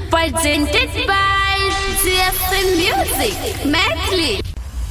presented by GFM Music, Medley.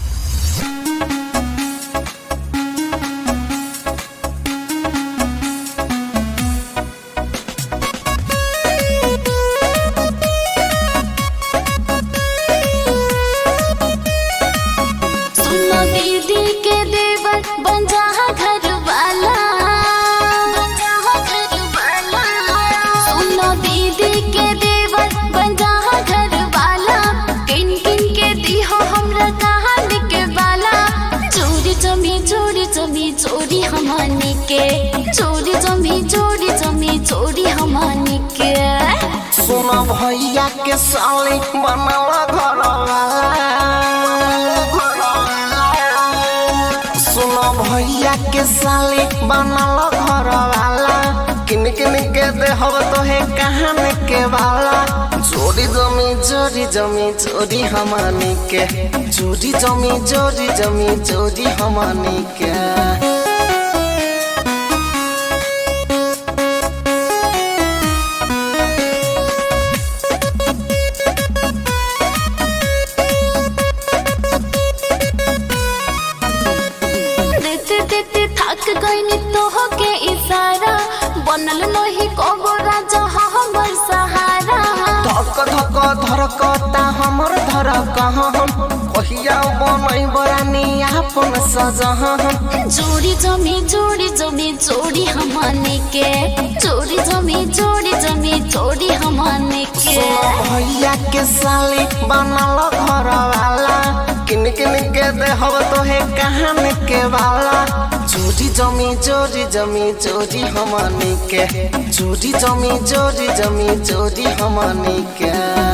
सुनो दीदी के देवर बन जा घर वाला, बन जा घर वाला। सुनो दीदी के देवर बन जा घर वाला, किन किन के दी हो हमरा कहानी के वाला। चोरी जमी चोरी जमी चोरी हमनी के, चोरी जमी चोरी जमी चोरी हमनी के। सुनो भैया के साली बनावा घर वाला, सुनो भैया के साली बनावा घर वाला। किन किन के दे हो तो है कहानी के वाला। चोरी जमी चोरी जमी चोरी हमनी के, चोरी जमी चोरी जमी चोरी हमनी के। थक गईनी तोह के इशारा, बनल नहीं कबो राजा हमर सहारा। धक धक धरकता हमर धरक हम, कहिया बनई बरानी आपन सजहन। चोरी जमी चोरी जमी चोरी हमनी के, चोरी जमी चोरी जमी चोरी हमनी के। भैया के साली बनल घर वाला, किन किन के दे हो तो है कहानी के वाला। चोरी जमी चोरी जमी चोरी हमनी के, चोरी जमी चोरी जमी चोरी हमनी के।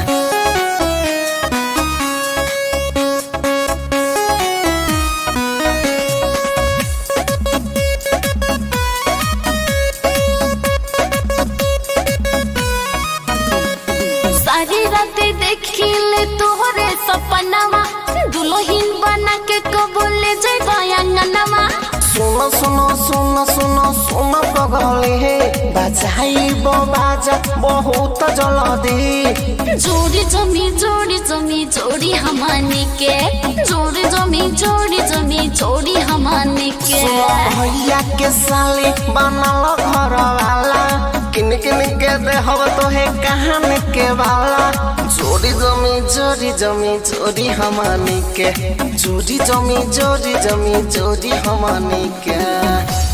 सारी रात देखिले तोहरे सपनावा, दुल्हन बना के कबूले जइबा अंगनवा। सुनो सुनो सुनो सुनो सुनो पगले, बजाई बाजा बहुत जल्दी। चोरी जमी चोरी जमी चोरी हमनी के, चोरी जमी चोरी जमी चोरी हमनी के। भैया के साली बनल घर वाला, किन किन के दे हो तो है कहानी के वाला। चोरी जमी चोरी जमी चोरी हमनी के, चोरी जमी चोरी जमी चोरी हमनी के।